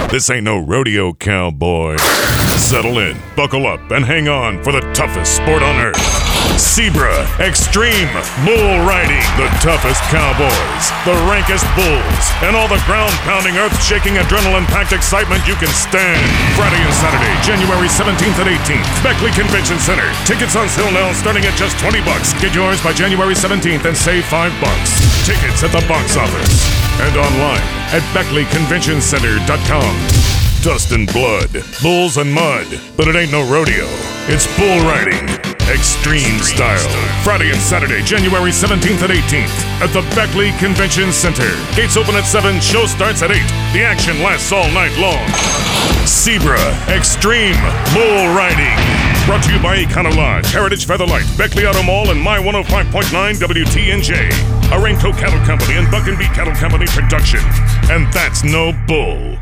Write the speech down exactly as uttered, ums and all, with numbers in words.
This ain't no rodeo, cowboy. Settle in, buckle up, and hang on for the toughest sport on earth. Zebra Extreme Bull Riding. The toughest cowboys, the rankest bulls, and all the ground-pounding, earth-shaking, adrenaline-packed excitement you can stand. Friday and Saturday, January seventeenth and eighteenth. Beckley Convention Center. Tickets on sale now starting at just twenty bucks. Get yours by January seventeenth and save five bucks. Tickets at the box office and online at Beckley Convention Center dot com. Dust and blood, bulls and mud, but it ain't no rodeo. It's bull riding, extreme style. Friday and Saturday, January seventeenth and eighteenth at the Beckley Convention Center. Gates open at seven, show starts at eight. The action lasts all night long. Zebra Extreme Bull Riding. Brought to you by Econo Lodge, Heritage Featherlight, Beckley Auto Mall, and My one oh five point nine W T N J. A Renko Cattle Company and Buck and Beat Cattle Company production. And that's no bull.